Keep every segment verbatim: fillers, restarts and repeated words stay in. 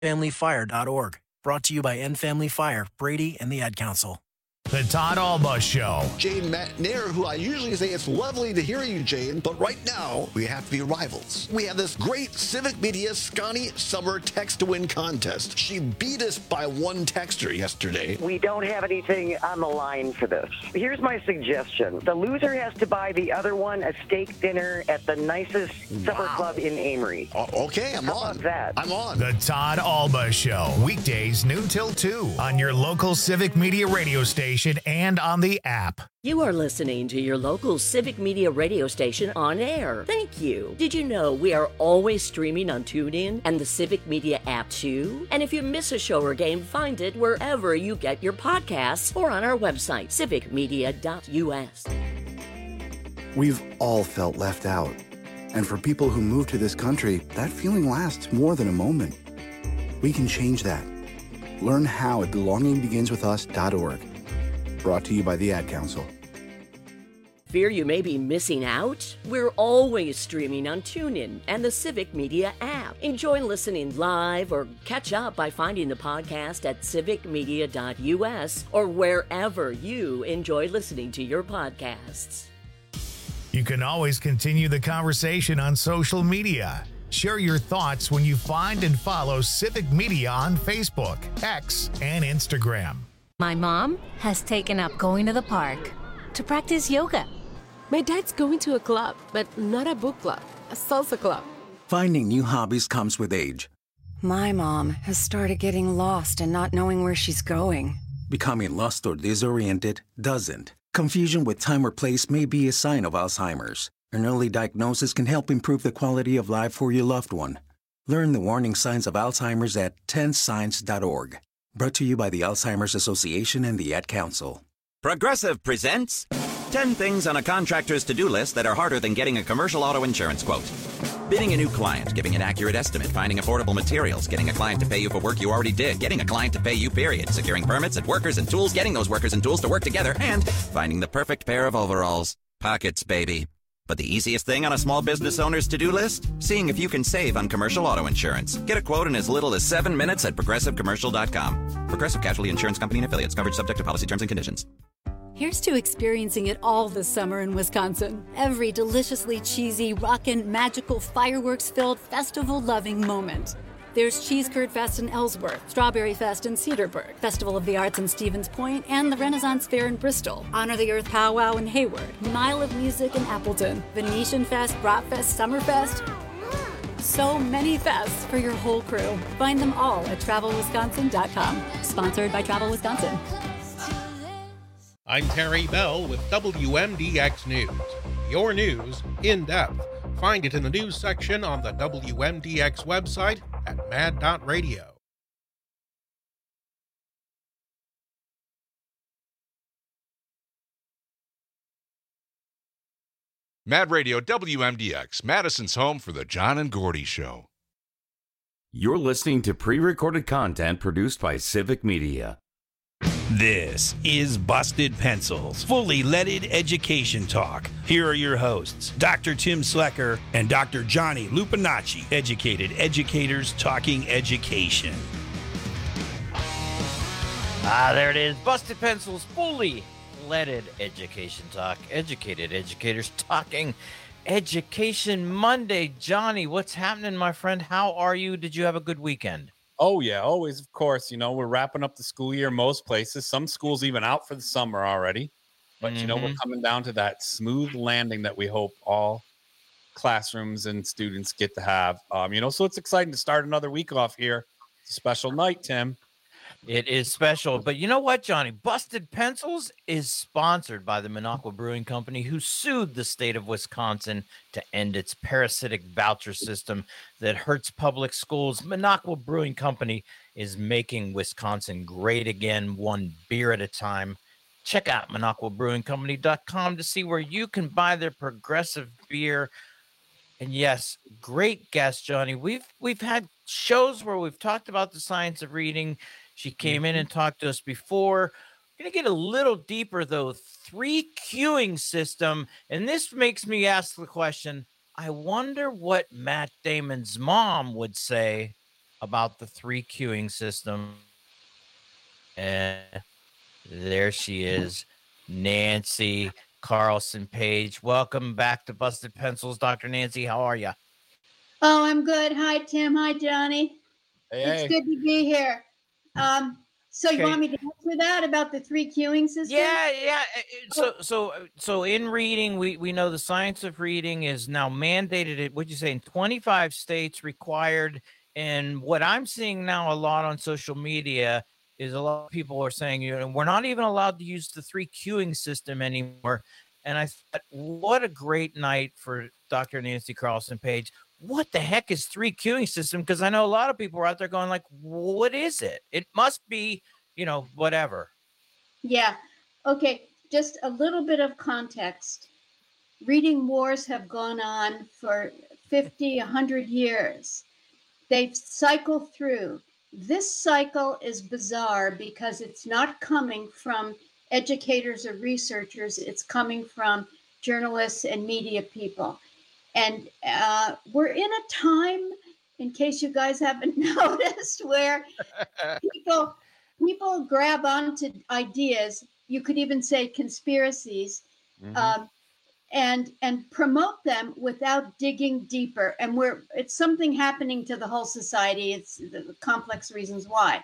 family fire dot org. Brought to you by End Family Fire, Brady, and the Ad Council. The Todd Alba Show. Jane McNair, who I usually say it's lovely to hear you, Jane, but right now we have to be rivals. We have this great Civic Media Scotty Summer Text to Win contest. She beat us by one texter yesterday. We don't have anything on the line for this. Here's my suggestion. The loser has to buy the other one a steak dinner at the nicest supper Wow. club in Amory. O- okay, I'm How on. about that? I'm on. The Todd Alba Show. Weekdays noon till two on your local Civic Media radio station and on the app. You are listening to your local Civic Media radio station on air. Thank you. Did you know we are always streaming on TuneIn and the Civic Media app too? And if you miss a show or game, find it wherever you get your podcasts or on our website, civic media dot u s. We've all felt left out. And for people who move to this country, that feeling lasts more than a moment. We can change that. Learn how at belonging begins with us dot org. Brought to you by the Ad Council. Fear you may be missing out? We're always streaming on TuneIn and the Civic Media app. Enjoy listening live or catch up by finding the podcast at civic media dot u s or wherever you enjoy listening to your podcasts. You can always continue the conversation on social media. Share your thoughts when you find and follow Civic Media on Facebook, X, and Instagram. My mom has taken up going to the park to practice yoga. My dad's going to a club, but not a book club, a salsa club. Finding new hobbies comes with age. My mom has started getting lost and not knowing where she's going. Becoming lost or disoriented doesn't. Confusion with time or place may be a sign of Alzheimer's. An early diagnosis can help improve the quality of life for your loved one. Learn the warning signs of Alzheimer's at ten signs dot org. Brought to you by the Alzheimer's Association and the Ad Council. Progressive presents ten things on a contractor's to-do list that are harder than getting a commercial auto insurance quote. Bidding a new client, giving an accurate estimate, finding affordable materials, getting a client to pay you for work you already did, getting a client to pay you, period, securing permits and workers and tools, getting those workers and tools to work together, and finding the perfect pair of overalls. Pockets, baby. But the easiest thing on a small business owner's to-do list? Seeing if you can save on commercial auto insurance. Get a quote in as little as seven minutes at progressive commercial dot com. Progressive Casualty Insurance Company and Affiliates. Coverage subject to policy terms and conditions. Here's to experiencing it all this summer in Wisconsin. Every deliciously cheesy, rockin', magical, fireworks-filled, festival-loving moment. There's Cheese Curd Fest in Ellsworth, Strawberry Fest in Cedarburg, Festival of the Arts in Stevens Point, and the Renaissance Fair in Bristol, Honor the Earth Powwow in Hayward, Mile of Music in Appleton, Venetian Fest, Bratfest, Summerfest. So many fests for your whole crew. Find them all at travel wisconsin dot com. Sponsored by Travel Wisconsin. I'm Terry Bell with W M D X News. Your news in depth. Find it in the news section on the W M D X website at mad dot radio. Mad Radio W M D X, Madison's home for the John and Gordy Show. You're listening to pre-recorded content produced by Civic Media. This is Busted Pencils, fully leaded education talk. Here are your hosts, Doctor Tim Slecker and Doctor Johnny Lupinacci, educated educators talking education. Ah, there it is. Busted Pencils, fully leaded education talk. Educated educators talking education Monday. Johnny, what's happening, my friend? How are you? Did you have a good weekend? Oh, yeah, always, of course. You know, we're wrapping up the school year most places. Some schools even out for the summer already. But, mm-hmm. you know, we're coming down to that smooth landing that we hope all classrooms and students get to have. Um, you know, so it's exciting to start another week off here. It's a special night, Tim. It is special. But you know what, Johnny? Busted Pencils is sponsored by the Minocqua Brewing Company, who sued the state of Wisconsin to end its parasitic voucher system that hurts public schools. Minocqua Brewing Company is making Wisconsin great again, one beer at a time. Check out minocqua brewing company dot com to see where you can buy their progressive beer. And yes, great guest, Johnny. We've we've had shows where we've talked about the science of reading. She came in and talked to us before. We're going to get a little deeper, though. Three queuing system. And this makes me ask the question, I wonder what Matt Damon's mom would say about the three queuing system. And there she is, Nancy Carlson Page. Welcome back to Busted Pencils, Doctor Nancy. How are you? Oh, I'm good. Hi, Tim. Hi, Johnny. Hey, it's hey. good to be here. Um, so you Okay. want me to answer that about the three queuing system? Yeah, yeah. So, so, so in reading, we we know the science of reading is now mandated. It, what'd you say, in twenty-five states required. And what I'm seeing now a lot on social media is a lot of people are saying, you know, we're not even allowed to use the three queuing system anymore. And I thought, what a great night for Doctor Nancy Carlson Page. What the heck is three queuing system? Because I know a lot of people are out there going like, what is it? It must be, you know, whatever. Yeah. Okay. Just a little bit of context. Reading wars have gone on for fifty, one hundred years. They've cycled through. This cycle is bizarre because it's not coming from educators or researchers. It's coming from journalists and media people. And uh, we're in a time, in case you guys haven't noticed, where people people grab onto ideas. You could even say conspiracies, Mhm. um, and and promote them without digging deeper. And we're it's something happening to the whole society. It's the complex reasons why.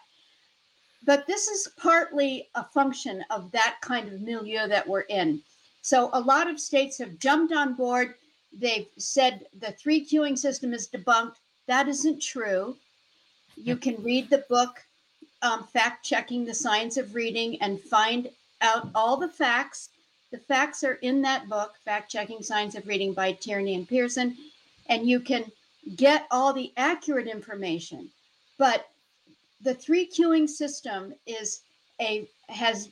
But this is partly a function of that kind of milieu that we're in. So a lot of states have jumped on board. They've said the three queuing system is debunked. That isn't true. You can read the book, um, Fact Checking the Science of Reading, and find out all the facts. The facts are in that book, Fact Checking Science of Reading by Tierney and Pearson, and you can get all the accurate information. But the three queuing system is a has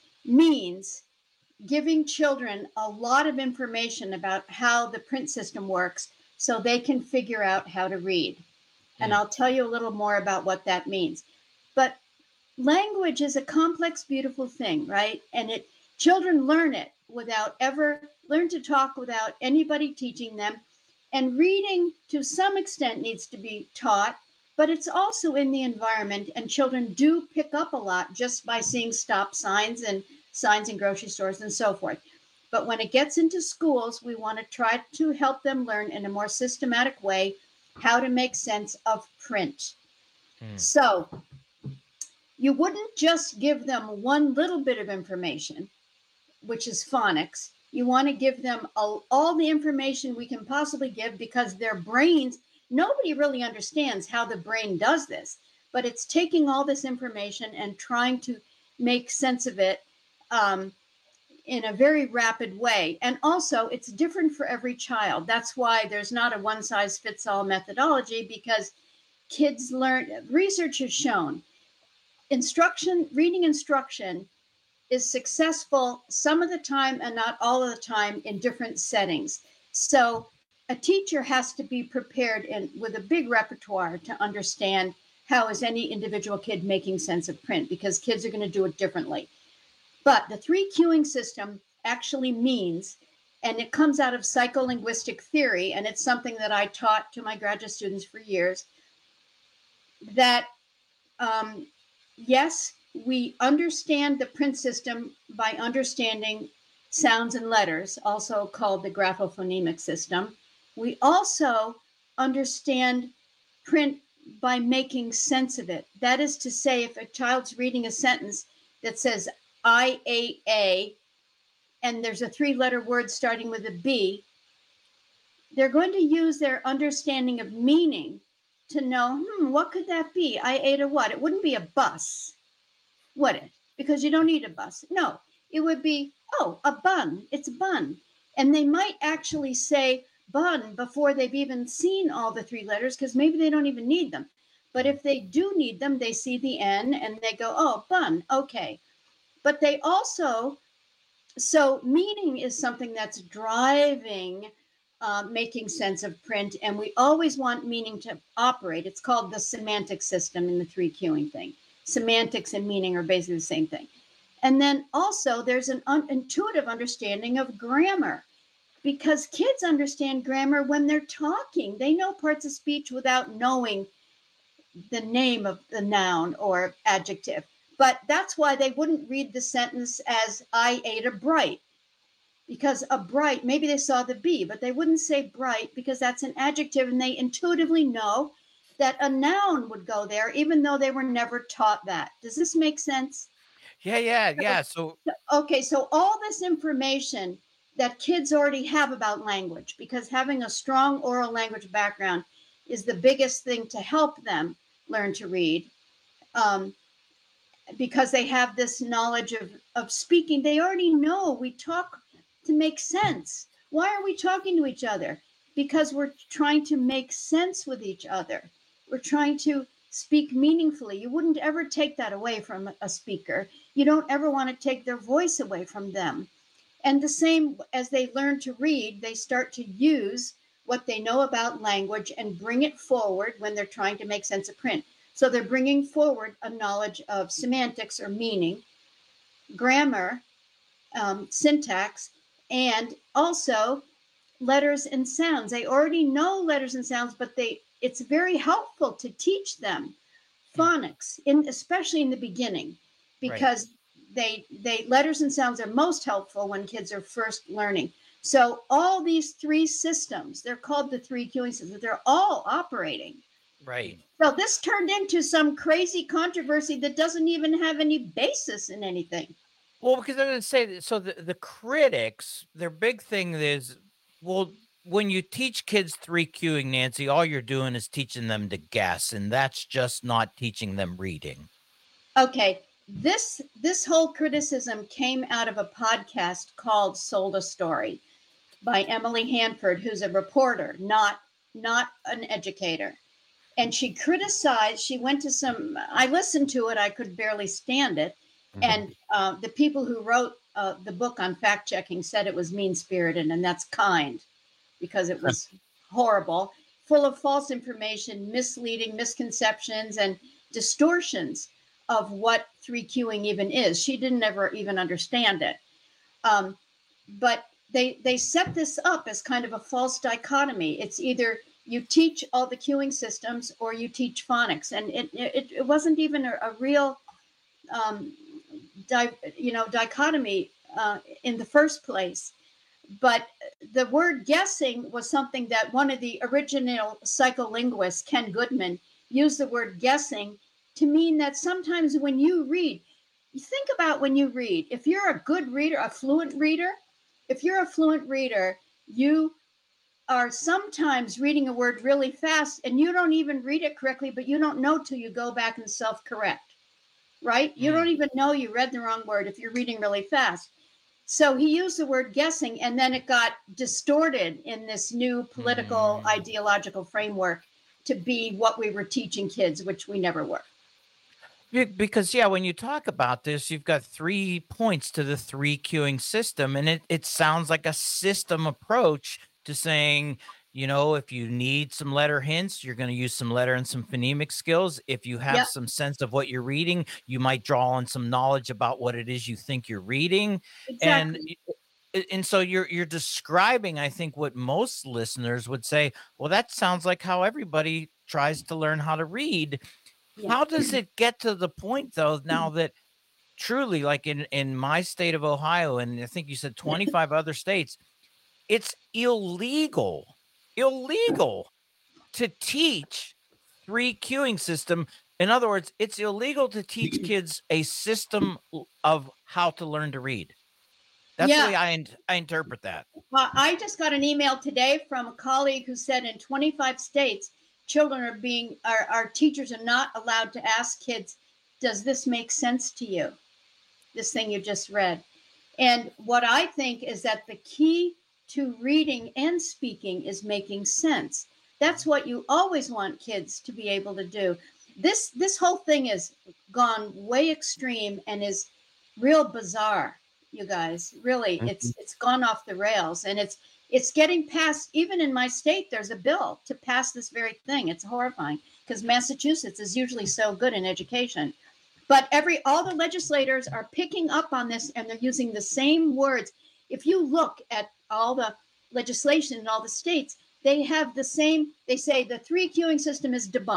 means giving children a lot of information about how the print system works so they can figure out how to read. And I'll tell you a little more about what that means. But language is a complex, beautiful thing, right? And it children learn it without ever learn to talk without anybody teaching them. And reading to some extent needs to be taught, but it's also in the environment, and children do pick up a lot just by seeing stop signs and signs in grocery stores and so forth. But when it gets into schools, we want to try to help them learn in a more systematic way how to make sense of print. Mm. So you wouldn't just give them one little bit of information, which is phonics. You want to give them all, all the information we can possibly give, because their brains, nobody really understands how the brain does this, but it's taking all this information and trying to make sense of it um, in a very rapid way. And also, it's different for every child. That's why there's not a one-size-fits-all methodology, because kids learn, research has shown, instruction, reading instruction is successful some of the time and not all of the time in different settings. So a teacher has to be prepared in, with a big repertoire to understand how is any individual kid making sense of print, because kids are going to do it differently. But the three queuing system actually means, and it comes out of psycholinguistic theory, and it's something that I taught to my graduate students for years, that um, yes, we understand the print system by understanding sounds and letters, also called the graphophonemic system. We also understand print by making sense of it. That is to say, if a child's reading a sentence that says I A A, and there's a three-letter word starting with a B, they're going to use their understanding of meaning to know, hmm, what could that be? I ate a what? It wouldn't be a bus, would it? Because you don't need a bus. No, it would be, oh, a bun. It's a bun. And they might actually say bun before they've even seen all the three letters, because maybe they don't even need them. But if they do need them, they see the N and they go, oh, bun, okay. But they also, so meaning is something that's driving uh, making sense of print, and we always want meaning to operate. It's called the semantic system in the three queuing thing. Semantics and meaning are basically the same thing. And then also there's an un- intuitive understanding of grammar, because kids understand grammar when they're talking. They know parts of speech without knowing the name of the noun or adjective. But that's why they wouldn't read the sentence as I ate a bright, because a bright, maybe they saw the B, but they wouldn't say bright because that's an adjective, and they intuitively know that a noun would go there, even though they were never taught that. Does this make sense? Yeah, yeah, yeah. So, okay, so all this information that kids already have about language, because having a strong oral language background is the biggest thing to help them learn to read, um, because they have this knowledge of, of speaking. They already know we talk to make sense. Why are we talking to each other? Because we're trying to make sense with each other. We're trying to speak meaningfully. You wouldn't ever take that away from a speaker. You don't ever want to take their voice away from them. And the same as they learn to read, they start to use what they know about language and bring it forward when they're trying to make sense of print. So they're bringing forward a knowledge of semantics or meaning, grammar, um, syntax, and also letters and sounds. They already know letters and sounds, but they it's very helpful to teach them phonics, in especially in the beginning, because right. they they letters and sounds are most helpful when kids are first learning. So all these three systems, they're called the three cueing systems, they're all operating. Right. So this turned into some crazy controversy that doesn't even have any basis in anything. Well, because I'm going to say, so the, the critics, their big thing is, well, when you teach kids three cueing, Nancy, all you're doing is teaching them to guess, and that's just not teaching them reading. Okay, this this whole criticism came out of a podcast called Sold a Story by Emily Hanford, who's a reporter, not not an educator. And she criticized, she went to some, I listened to it, I could barely stand it. Mm-hmm. And uh, the people who wrote uh, the book on fact checking said it was mean-spirited, and that's kind, because it was horrible, full of false information, misleading, misconceptions, and distortions of what three cueing even is. She didn't ever even understand it. Um, but they they set this up as kind of a false dichotomy. It's either you teach all the cueing systems or you teach phonics. And it it, it wasn't even a, a real, um, di, you know, dichotomy uh, in the first place. But the word guessing was something that one of the original psycholinguists, Ken Goodman, used the word guessing to mean that sometimes when you read, you think about when you read, if you're a good reader, a fluent reader, if you're a fluent reader, you are sometimes reading a word really fast and you don't even read it correctly, but you don't know till you go back and self-correct, right? You don't even know you read the wrong word if you're reading really fast. So he used the word guessing, and then it got distorted in this new political, mm. ideological framework to be what we were teaching kids, which we never were. Because, yeah, when you talk about this, you've got three points to the three cueing system, and it, it sounds like a system approach to saying, you know, if you need some letter hints, you're going to use some letter and some phonemic skills. If you have yep. some sense of what you're reading, you might draw on some knowledge about what it is you think you're reading. Exactly. And and so you're you're describing, I think, what most listeners would say, well, that sounds like how everybody tries to learn how to read. Yeah. How does it get to the point, though, now that truly, like in, in my state of Ohio, and I think you said twenty-five other states, it's illegal illegal to teach three cueing system. In other words, it's illegal to teach kids a system of how to learn to read. That's yeah. the way I, in, I interpret that. Well, I just got an email today from a colleague who said in twenty-five states, children are being, our, our teachers are not allowed to ask kids, does this make sense to you? This thing you just read. And what I think is that the key to reading and speaking is making sense. That's what you always want kids to be able to do. This this whole thing has gone way extreme and is real bizarre, you guys. Really, mm-hmm. it's it's gone off the rails, and it's it's getting passed. Even in my state, there's a bill to pass this very thing. It's horrifying because Massachusetts is usually so good in education. But every all the legislators are picking up on this, and they're using the same words. If you look at all the legislation in all the states, they have the same, they say the three cueing system is debunked.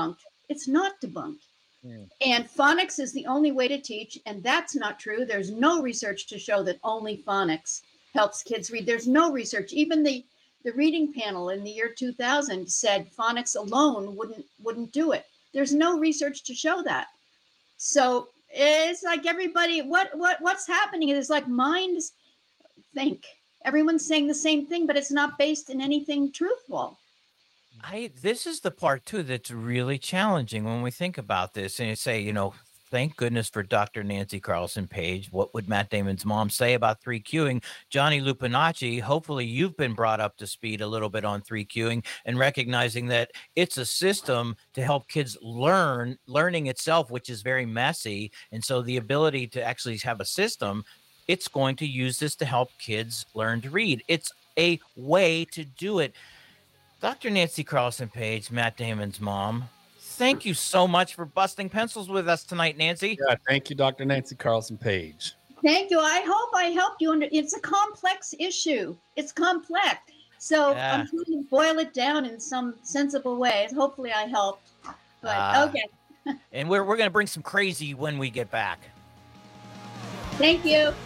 It's not debunked. Mm. And phonics is the only way to teach, and that's not true. There's no research to show that only phonics helps kids read. There's no research. Even the, the reading panel in the year two thousand said phonics alone wouldn't wouldn't do it. There's no research to show that. So it's like everybody, what what what's happening is like minds think. Everyone's saying the same thing, but it's not based in anything truthful. I this is the part too that's really challenging when we think about this and you say, you know, thank goodness for Doctor Nancy Carlson Page. What would Matt Damon's mom say about three Qing? Johnny Lupinacci, hopefully you've been brought up to speed a little bit on three Qing and recognizing that it's a system to help kids learn, learning itself, which is very messy. And so the ability to actually have a system, it's going to use this to help kids learn to read. It's a way to do it. Doctor Nancy Carlson Page, Matt Damon's mom, thank you so much for busting pencils with us tonight, Nancy. Yeah, thank you, Doctor Nancy Carlson Page. Thank you. I hope I helped you. Under, it's a complex issue. It's complex. So yeah. I'm trying to boil it down in some sensible way. Hopefully I helped. But uh, okay. And we're, we're going to bring some crazy when we get back. Thank you.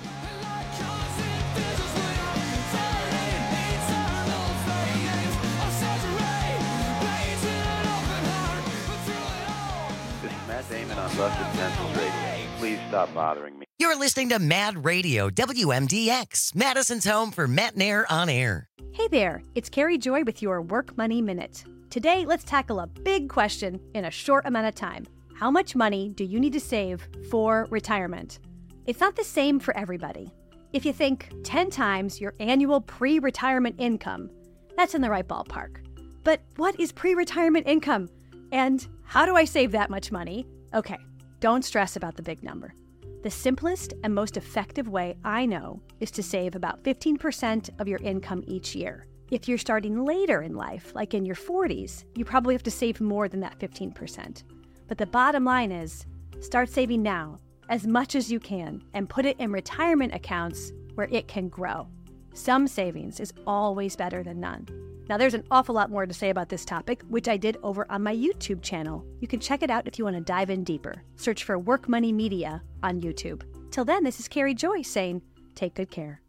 Damon on Busted Pencils Radio. Please stop bothering me. You're listening to Mad Radio, W M D X, Madison's home for Matt Nair on air. Hey there, it's Carrie Joy with your Work Money Minute. Today, let's tackle a big question in a short amount of time. How much money do you need to save for retirement? It's not the same for everybody. If you think ten times your annual pre-retirement income, that's in the right ballpark. But what is pre-retirement income? And how do I save that much money? Okay, don't stress about the big number. The simplest and most effective way I know is to save about fifteen percent of your income each year. If you're starting later in life, like in your forties, you probably have to save more than that fifteen percent. But the bottom line is, start saving now, as much as you can, and put it in retirement accounts where it can grow. Some savings is always better than none. Now, there's an awful lot more to say about this topic, which I did over on my YouTube channel. You can check it out if you want to dive in deeper. Search for Work Money Media on YouTube. Till then, this is Carrie Joy saying, take good care.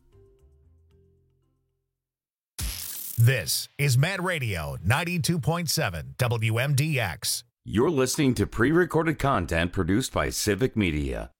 This is Mad Radio ninety-two point seven W M D X. You're listening to pre-recorded content produced by Civic Media.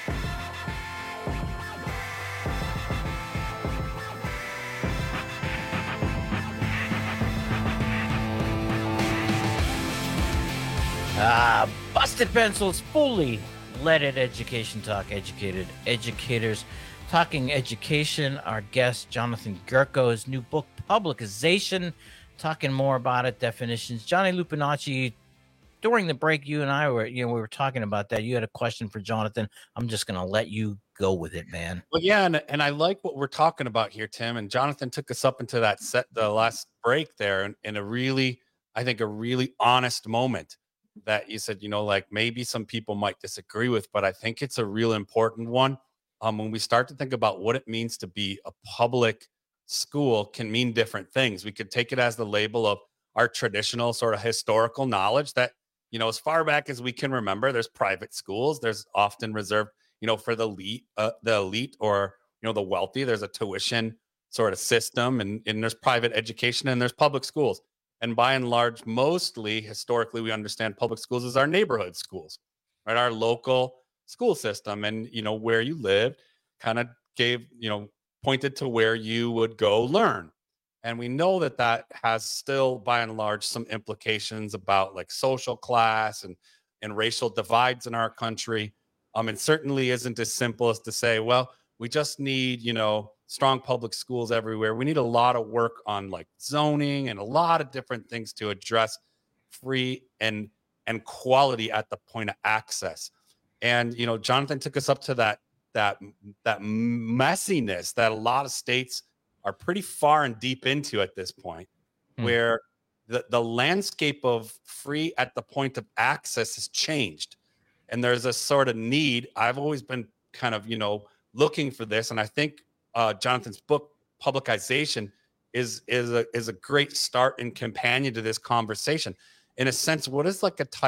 Ah, Busted Pencils, fully leaded education talk, educated educators talking education. Our guest, Jonathan Gerko's new book, Publicization, talking more about it, definitions. Johnny Lupinacci, during the break, you and I were, you know, we were talking about that. You had a question for Jonathan. I'm just going to let you go with it, man. Well, yeah, and, and I like what we're talking about here, Tim. And Jonathan took us up into that set, the last break there, in, in a really, I think, a really honest moment. That you said, you know, like maybe some people might disagree with, but I think it's a real important one. Um, when we start to think about what it means to be a public school can mean different things. We could take it as the label of our traditional sort of historical knowledge that, you know, as far back as we can remember, there's private schools. There's often reserved, you know, for the elite, uh, the elite or, you know, the wealthy. There's a tuition sort of system and, and there's private education and there's public schools. And by and large, mostly historically, we understand public schools as our neighborhood schools, right? Our local school system. And, you know, where you lived kind of gave, you know, pointed to where you would go learn. And we know that that has still, by and large, some implications about like social class and, and racial divides in our country. Um, and certainly isn't as simple as to say, well, we just need, you know, strong public schools everywhere. We need a lot of work on like zoning and a lot of different things to address free and and quality at the point of access. And, you know, Jonathan took us up to that that that messiness that a lot of states are pretty far and deep into at this point, hmm. where the, the landscape of free at the point of access has changed. And there's a sort of need. I've always been kind of, you know, looking for this. And I think uh, Jonathan's book, Publicization, is, is, a, is a great start and companion to this conversation. In a sense, what is like a type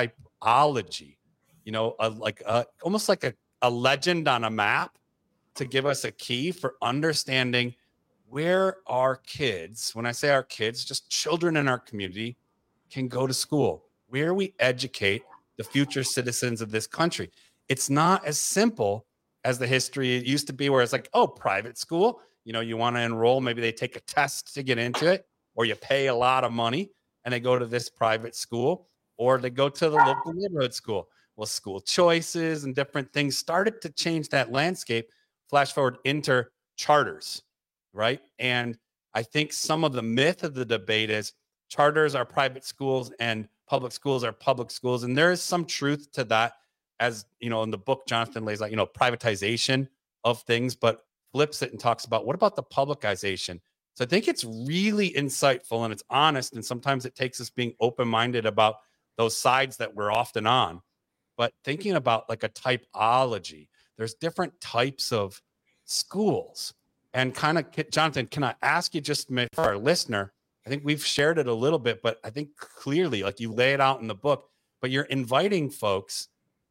typology, you know, a, like a, almost like a, a legend on a map to give us a key for understanding where our kids, when I say our kids, just children in our community, can go to school, where we educate the future citizens of this country. It's not as simple as the history it used to be, where it's like, oh, private school, you know, you want to enroll, maybe they take a test to get into it, or you pay a lot of money and they go to this private school, or they go to the local neighborhood school. Well, school choices and different things started to change that landscape. Flash forward into charters, right? And I think some of the myth of the debate is charters are private schools and public schools are public schools. And there is some truth to that, as you know, in the book, Jonathan lays out, you know, privatization of things, but flips it and talks about what about the publicization? So I think it's really insightful and it's honest. And sometimes it takes us being open-minded about those sides that we're often on, but thinking about like a typology. There's different types of schools. And kind of, Jonathan, can I ask you just for our listener, I think we've shared it a little bit, but I think clearly, like you lay it out in the book, but you're inviting folks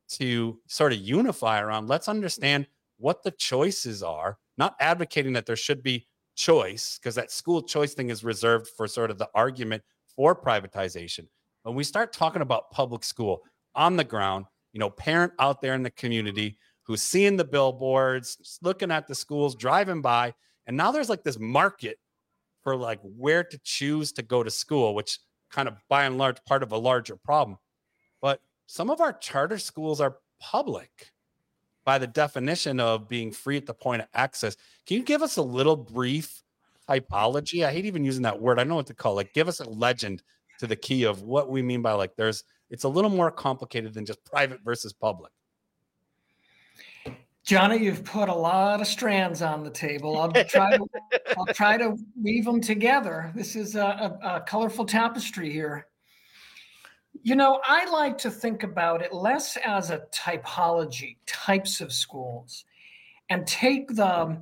to sort of unify around, let's understand what the choices are, not advocating that there should be choice, because that school choice thing is reserved for sort of the argument for privatization. When we start talking about public school on the ground, you know, parent out there in the community who's seeing the billboards, looking at the schools, driving by, and now there's like this market for like where to choose to go to school, which kind of by and large part of a larger problem. But some of our charter schools are public by the definition of being free at the point of access. Can you give us a little brief typology? I hate even using that word. I know what to call it. Like, give us a legend to the key of what we mean by like there's, it's a little more complicated than just private versus public. Johnny, you've put a lot of strands on the table. I'll try to I'll try to weave them together. This is a, a, a colorful tapestry here. You know, I like to think about it less as a typology, types of schools, and take the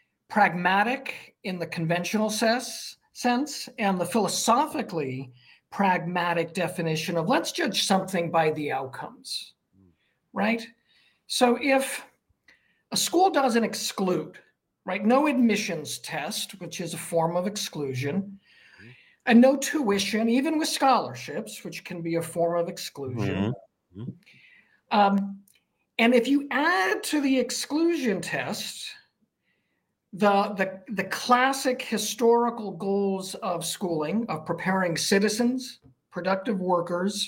pragmatic in the conventional ses, sense and the philosophically pragmatic definition of let's judge something by the outcomes, right? So if a school doesn't exclude, right? No admissions test, which is a form of exclusion, and no tuition, even with scholarships, which can be a form of exclusion. Mm-hmm. Um, and if you add to the exclusion test the, the, the classic historical goals of schooling, of preparing citizens, productive workers,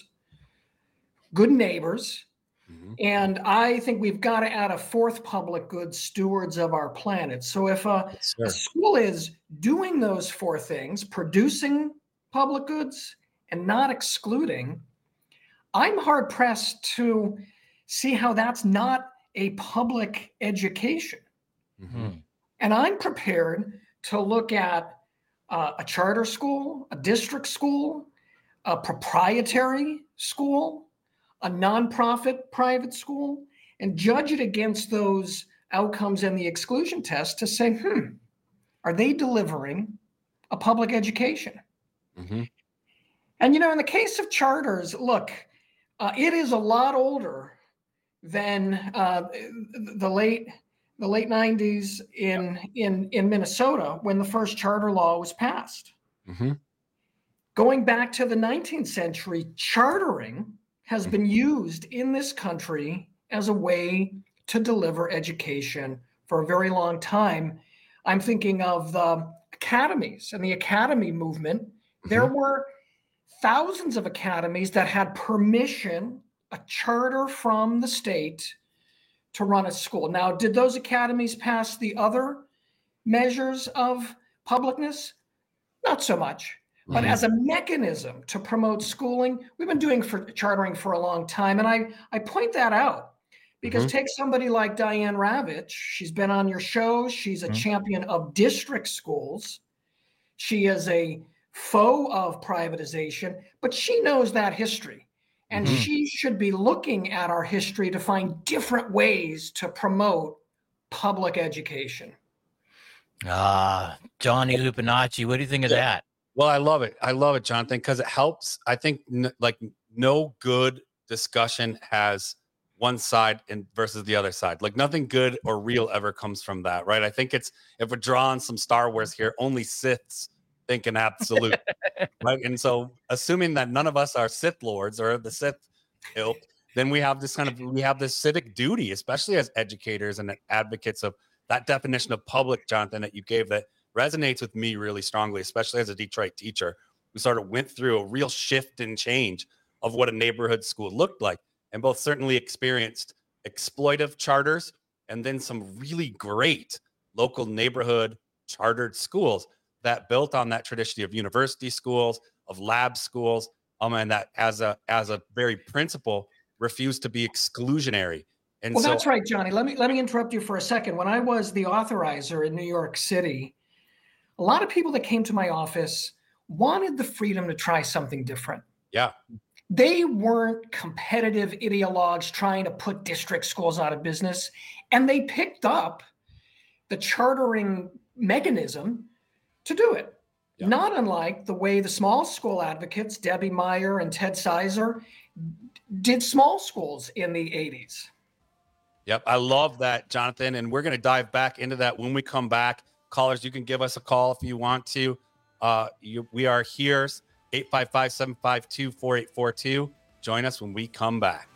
good neighbors, mm-hmm. and I think we've got to add a fourth public good, stewards of our planet. So if a, yes, a school is doing those four things, producing public goods and not excluding, I'm hard pressed to see how that's not a public education. Mm-hmm. And I'm prepared to look at uh, a charter school, a district school, a proprietary school, a nonprofit private school, and judge it against those outcomes in the exclusion test to say, hmm, are they delivering a public education? Mm-hmm. And, you know, in the case of charters, look, uh, it is a lot older than uh, the late the late nineties in, in, in Minnesota when the first charter law was passed. Mm-hmm. Going back to the nineteenth century, chartering has mm-hmm. been used in this country as a way to deliver education for a very long time. I'm thinking of the academies and the academy movement. Mm-hmm. There were thousands of academies that had permission, a charter from the state to run a school. Now, did those academies pass the other measures of publicness? Not so much. But mm-hmm. as a mechanism to promote schooling, we've been doing for chartering for a long time. And I, I point that out because mm-hmm. take somebody like Diane Ravitch. She's been on your show. She's a mm-hmm. champion of district schools. She is a foe of privatization, but she knows that history. And mm-hmm. she should be looking at our history to find different ways to promote public education. Ah, Johnny Lupinacci, what do you think of that? Well, I love it. I love it, Jonathan, because it helps. I think n- like no good discussion has one side and versus the other side. Like nothing good or real ever comes from that, right? I think it's, if we're drawing some Star Wars here, only Siths think an absolute, right? And so assuming that none of us are Sith lords or the Sith ilk, then we have this kind of, we have this civic duty, especially as educators and advocates of that definition of public, Jonathan, that you gave that resonates with me really strongly, especially as a Detroit teacher who sort of went through a real shift and change of what a neighborhood school looked like, and both certainly experienced exploitive charters and then some really great local neighborhood chartered schools that built on that tradition of university schools, of lab schools, um, and that as a as a very principle refused to be exclusionary. And well, so, that's right, Johnny. Let me let me interrupt you for a second. When I was the authorizer in New York City, a lot of people that came to my office wanted the freedom to try something different. Yeah. They weren't competitive ideologues trying to put district schools out of business. And they picked up the chartering mechanism to do it. Yeah. Not unlike the way the small school advocates, Debbie Meyer and Ted Sizer, did small schools in the eighties. Yep. I love that, Jonathan. And we're going to dive back into that when we come back. Callers, you can give us a call if you want to. Uh, you, we are here, eight five five, seven five two, four eight four two. Join us when we come back.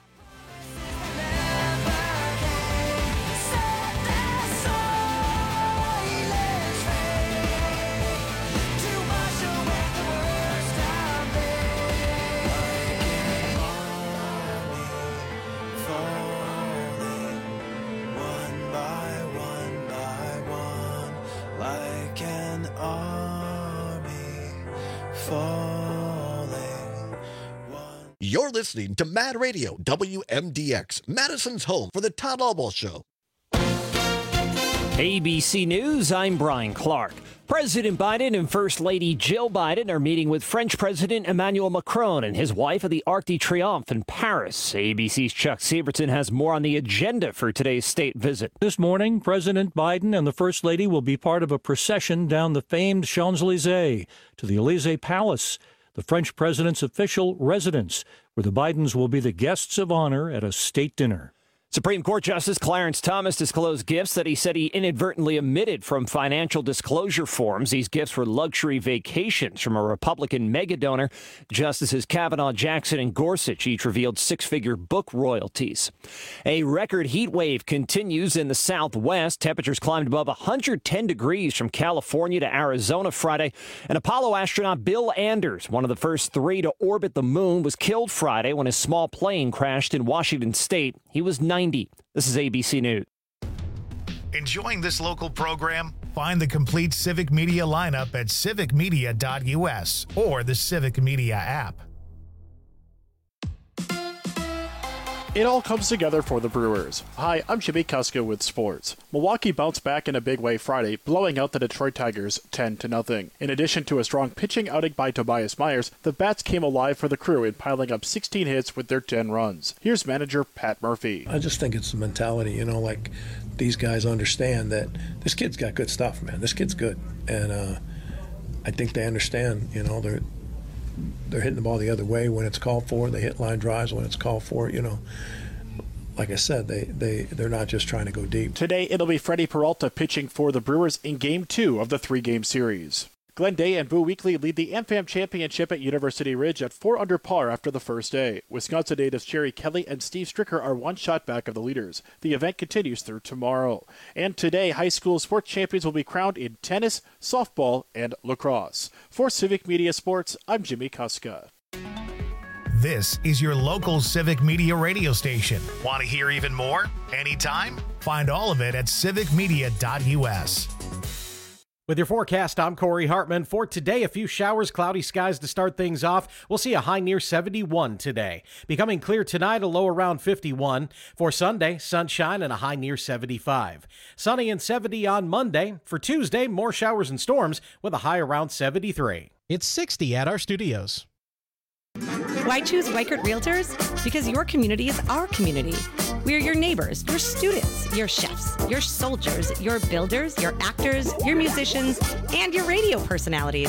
You're listening to Mad Radio, W M D X, Madison's home for the Todd Albaugh Show. A B C News, I'm Brian Clark. President Biden and First Lady Jill Biden are meeting with French President Emmanuel Macron and his wife at the Arc de Triomphe in Paris. A B C's Chuck Severson has more on the agenda for today's state visit. This morning, President Biden and the First Lady will be part of a procession down the famed Champs-Élysées to the Élysée Palace, the French president's official residence, where the Bidens will be the guests of honor at a state dinner. Supreme Court Justice Clarence Thomas disclosed gifts that he said he inadvertently omitted from financial disclosure forms. These gifts were luxury vacations from a Republican mega donor. Justices Kavanaugh, Jackson, and Gorsuch each revealed six-figure book royalties. A record heat wave continues in the Southwest. Temperatures climbed above one hundred ten degrees from California to Arizona Friday. And Apollo astronaut Bill Anders, one of the first three to orbit the moon, was killed Friday when his small plane crashed in Washington State. He was ninety. This is A B C News. Enjoying this local program? Find the complete Civic Media lineup at civic media dot U S or the Civic Media app. It all comes together for the Brewers. Hi, I'm Jimmy Kuska with sports. Milwaukee bounced back in a big way Friday, blowing out the Detroit Tigers ten to nothing. In addition to a strong pitching outing by Tobias Myers, the bats came alive for the Crew in piling up sixteen hits with their ten runs. Here's manager Pat Murphy. I just think it's the mentality, you know, like these guys understand that this kid's got good stuff, man. This kid's good. And uh, I think they understand, you know, they're They're hitting the ball the other way when it's called for. They hit line drives when it's called for. You know, like I said, they, they, they're not just trying to go deep. Today, it'll be Freddie Peralta pitching for the Brewers in Game two of the three-game series. Glenn Day and Boo Weekley lead the AmFam Championship at University Ridge at four under par after the first day. Wisconsin natives Jerry Kelly and Steve Stricker are one shot back of the leaders. The event continues through tomorrow. And today, high school sports champions will be crowned in tennis, softball, and lacrosse. For Civic Media Sports, I'm Jimmy Kuska. This is your local Civic Media radio station. Want to hear even more? Anytime? Find all of it at civic media dot U S. With your forecast, I'm Corey Hartman. For today, a few showers, cloudy skies to start things off. We'll see a high near seventy-one today. Becoming clear tonight, a low around fifty-one. For Sunday, sunshine and a high near seventy-five. Sunny and seventy on Monday. For Tuesday, more showers and storms with a high around seventy-three. It's sixty at our studios. Why choose Weichert Realtors? Because your community is our community. We are your neighbors, your students, your chefs, your soldiers, your builders, your actors, your musicians, and your radio personalities.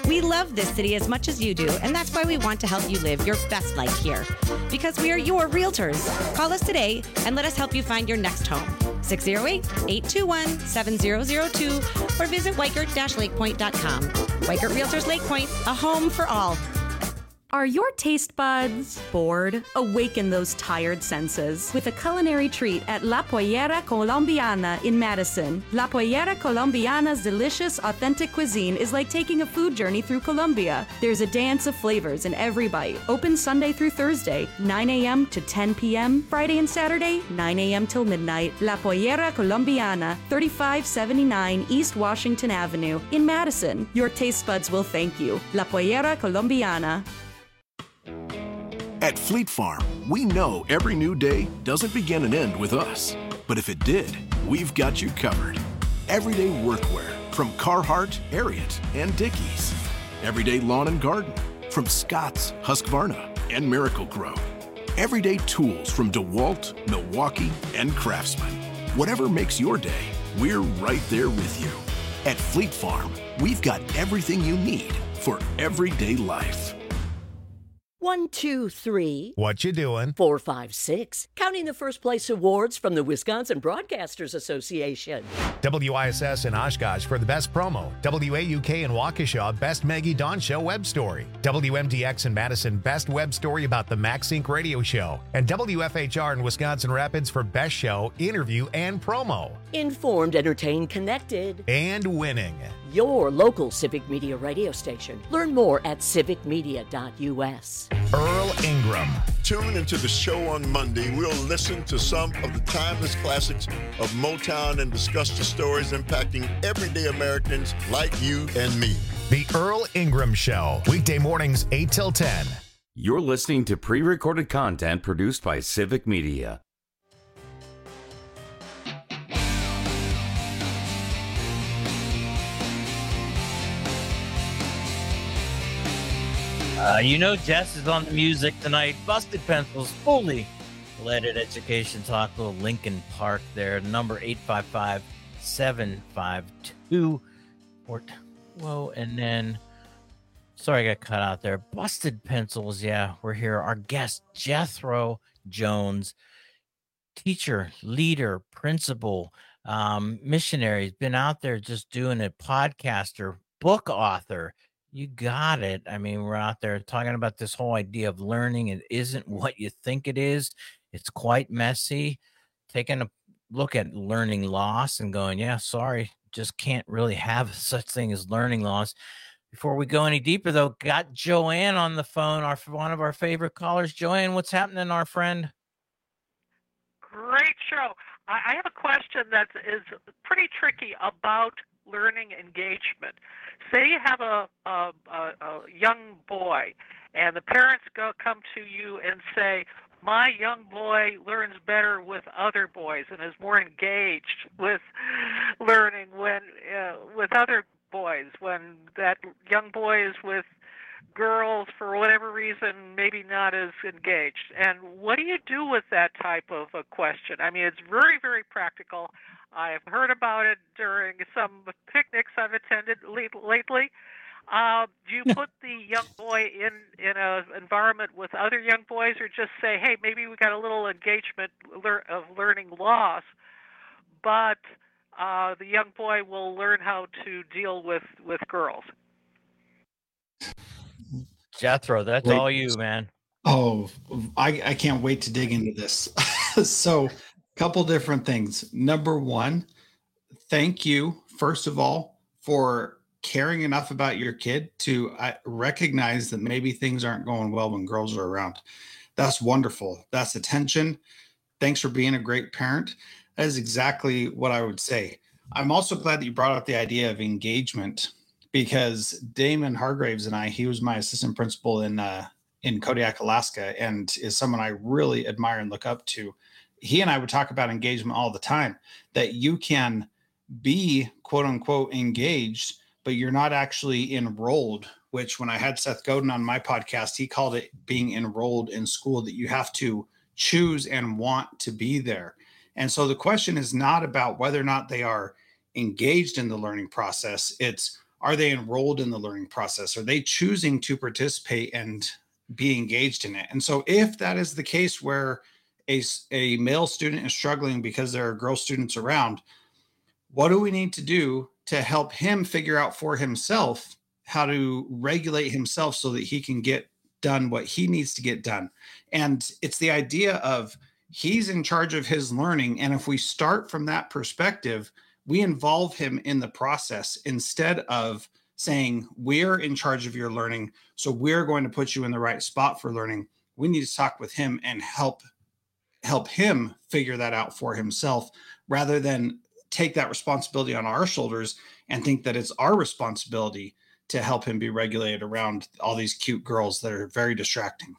We love this city as much as you do, and that's why we want to help you live your best life here. Because we are your realtors. Call us today and let us help you find your next home. six oh eight, eight two one, seven oh oh two or visit Weichert Lake Point dot com. Weichert Realtors Lake Point, a home for all. Are your taste buds bored? Awaken those tired senses with a culinary treat at La Pollera Colombiana in Madison. La Pollera Colombiana's delicious, authentic cuisine is like taking a food journey through Colombia. There's a dance of flavors in every bite. Open Sunday through Thursday, nine a.m. to ten p.m. Friday and Saturday, nine a.m. till midnight. La Pollera Colombiana, thirty-five seventy-nine East Washington Avenue in Madison. Your taste buds will thank you. La Pollera Colombiana. At Fleet Farm, we know every new day doesn't begin and end with us. But if it did, we've got you covered. Everyday workwear from Carhartt, Ariat, and Dickies. Everyday lawn and garden from Scott's, Husqvarna, and Miracle-Gro. Everyday tools from DeWalt, Milwaukee, and Craftsman. Whatever makes your day, we're right there with you. At Fleet Farm, we've got everything you need for everyday life. One, two, three. What you doing? Four, five, six. Counting the first place awards from the Wisconsin Broadcasters Association. W I S S in Oshkosh for the best promo. W A U K in Waukesha, best Maggie Dawn Show web story. W M D X in Madison, best web story about the MaxSync radio show. And W F H R in Wisconsin Rapids for best show, interview, and promo. Informed, entertained, connected. And winning. Your local Civic Media radio station. Learn more at civic media dot U S. Earl Ingram. Tune into the show on Monday. We'll listen to some of the timeless classics of Motown and discuss the stories impacting everyday Americans like you and me. The Earl Ingram Show. Weekday mornings, eight till ten. You're listening to pre-recorded content produced by Civic Media. Uh, you know Jess is on the music tonight. Busted Pencils, fully leaded education talk. Little Lincoln Park there. Number eight five five, seven five two. Whoa, and then, sorry I got cut out there. Busted Pencils, yeah, we're here. Our guest, Jethro Jones, teacher, leader, principal, um, missionary. He's been out there just doing it. Podcaster, book author. You got it. I mean, we're out there talking about this whole idea of learning. It isn't what you think it is. It's quite messy. Taking a look at learning loss and going, yeah, sorry, just can't really have such thing as learning loss. Before we go any deeper, though, got Joanne on the phone, our one of our favorite callers. Joanne, what's happening, our friend? Great show. I I have a question that is pretty tricky about learning engagement. Say you have a, a, a, a young boy, and the parents go come to you and say, my young boy learns better with other boys and is more engaged with learning when uh, with other boys. When that young boy is with girls, for whatever reason, maybe not as engaged. And what do you do with that type of a question? I mean, it's very, very practical. I've heard about it during some picnics I've attended lately. Uh, do you put the young boy in in an environment with other young boys, or just say, hey, maybe we got a little engagement lear- of learning loss, but uh, the young boy will learn how to deal with, with girls? Jethro, that's Wait. all you, man. Oh, I, I can't wait to dig into this. So, couple different things. Number one, thank you, first of all, for caring enough about your kid to uh, recognize that maybe things aren't going well when girls are around. That's wonderful. That's attention. Thanks for being a great parent. That is exactly what I would say. I'm also glad that you brought up the idea of engagement, because Damon Hargraves and I, he was my assistant principal in uh, in Kodiak, Alaska, and is someone I really admire and look up to. He and I would talk about engagement all the time, that you can be quote unquote engaged, but you're not actually enrolled, which when I had Seth Godin on my podcast, he called it being enrolled in school, that you have to choose and want to be there. And so the question is not about whether or not they are engaged in the learning process. It's, Are they enrolled in the learning process? Are they choosing to participate and be engaged in it? And so if that is the case where a, a male student is struggling because there are girl students around, what do we need to do to help him figure out for himself how to regulate himself so that he can get done what he needs to get done? And it's the idea of he's in charge of his learning. And if we start from that perspective, we involve him in the process instead of saying, we're in charge of your learning, so we're going to put you in the right spot for learning. We need to talk with him and help help him figure that out for himself, rather than take that responsibility on our shoulders and think that it's our responsibility to help him be regulated around all these cute girls that are very distracting.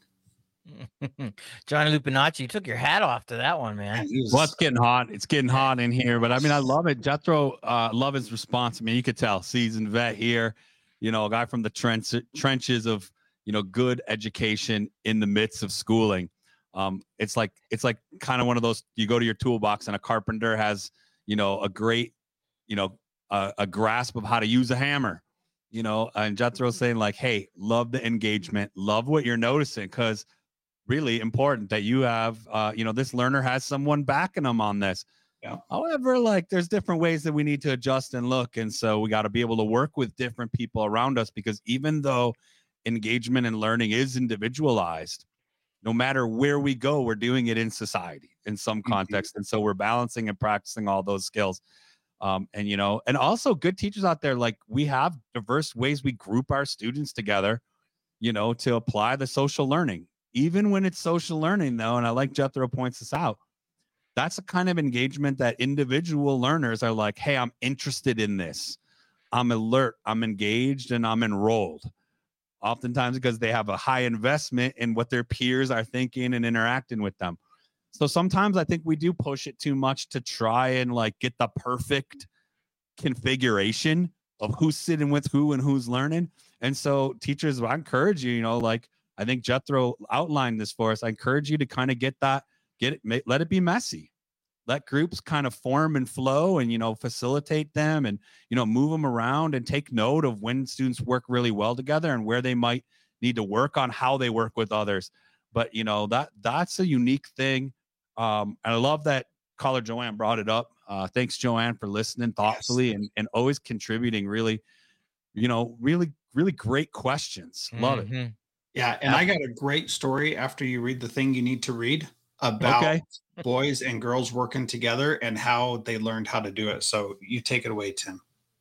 Johnny Lupinacci, you took your hat off to that one, man. Well, it's getting hot. It's getting hot in here, but I mean, I love it. Jethro, uh, love his response. I mean, you could tell, seasoned vet here, you know, a guy from the trench, trenches of, you know, good education in the midst of schooling. Um, it's like, it's like kind of one of those, you go to your toolbox and a carpenter has, you know, a great, you know, uh, a grasp of how to use a hammer, you know, and Jethro's saying like, hey, love the engagement, love what you're noticing, because really important that you have, uh, you know, this learner has someone backing them on this. Yeah. However, like there's different ways that we need to adjust and look. And so we got to be able to work with different people around us, because even though engagement and learning is individualized, no matter where we go, we're doing it in society in some context. Mm-hmm. And so we're balancing and practicing all those skills. Um, and, you know, and also good teachers out there, like we have diverse ways we group our students together, you know, to apply the social learning. Even when it's social learning, though, and I like Jethro points this out, that's a kind of engagement that individual learners are like, hey, I'm interested in this. I'm alert, I'm engaged, and I'm enrolled. Oftentimes because they have a high investment in what their peers are thinking and interacting with them. So sometimes I think we do push it too much to try and like get the perfect configuration of who's sitting with who and who's learning. And so teachers, I encourage you, you know, like, I think Jethro outlined this for us. I encourage you to kind of get that, get it, let it be messy. Let groups kind of form and flow and, you know, facilitate them and, you know, move them around and take note of when students work really well together and where they might need to work on how they work with others. But, you know, that that's a unique thing. Um, and I love that caller Joanne brought it up. Uh, thanks, Joanne, for listening thoughtfully yes. and, and always contributing really, you know, really, really great questions. Love mm-hmm. it. Yeah, and I got a great story after you read the thing you need to read about okay. boys and girls working together and how they learned how to do it. So you take it away, Tim.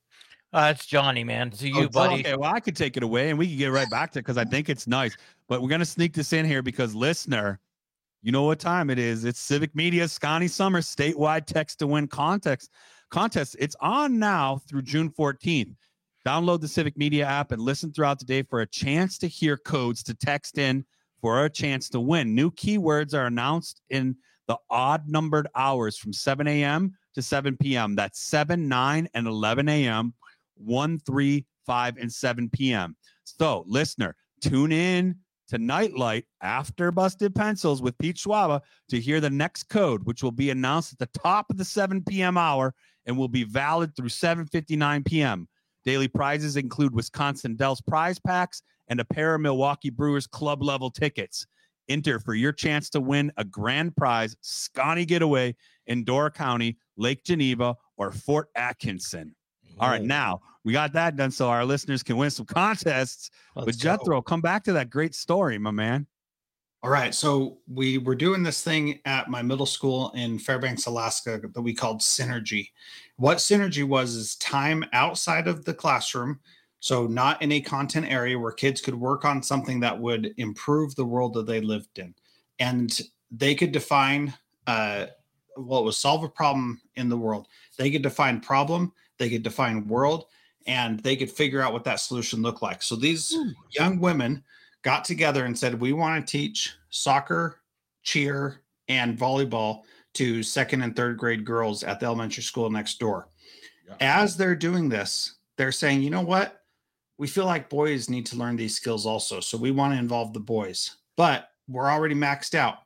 Uh, it's Johnny, man. To you, oh, buddy. Okay, well, I could take it away and we can get right back to it because I think it's nice. But we're going to sneak this in here because, listener, you know what time it is. It's Civic Media's Scotty Summers statewide text to win contest. contest. It's on now through June fourteenth. Download the Civic Media app and listen throughout the day for a chance to hear codes to text in for a chance to win. New keywords are announced in the odd numbered hours from seven a.m. to seven p.m. That's seven, nine, and eleven a.m., one, three, five, and seven p.m. So, listener, tune in to Nightlight after Busted Pencils with Pete Schwaba to hear the next code, which will be announced at the top of the seven p.m. hour and will be valid through seven fifty-nine p.m. Daily prizes include Wisconsin Dells prize packs and a pair of Milwaukee Brewers club level tickets. Enter for your chance to win a grand prize Scotty getaway in Door County, Lake Geneva, or Fort Atkinson. All right, now we got that done so our listeners can win some contests. Let's with Jethro, go. Come back to that great story, my man. All right, so we were doing this thing at my middle school in Fairbanks, Alaska that we called Synergy. What Synergy was is time outside of the classroom, so not in a content area where kids could work on something that would improve the world that they lived in. And they could define, uh, well, it was solve a problem in the world. They could define problem, they could define world, and they could figure out what that solution looked like. So these Ooh. young women got together and said, we want to teach soccer, cheer, and volleyball to second and third grade girls at the elementary school next door. Yeah. As they're doing this, they're saying, you know what? We feel like boys need to learn these skills also. So we want to involve the boys, but we're already maxed out.